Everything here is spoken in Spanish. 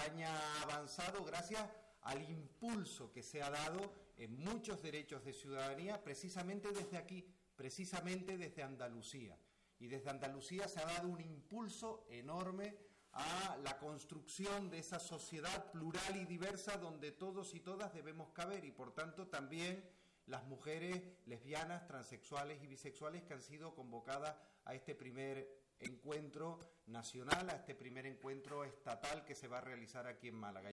España ha avanzado gracias al impulso que se ha dado en muchos derechos de ciudadanía precisamente desde aquí, precisamente desde Andalucía. Y desde Andalucía se ha dado un impulso enorme a la construcción de esa sociedad plural y diversa donde todos y todas debemos caber, y por tanto también las mujeres lesbianas, transexuales y bisexuales que han sido convocadas a este primer encuentro nacional, a este primer encuentro estatal que se va a realizar aquí en Málaga.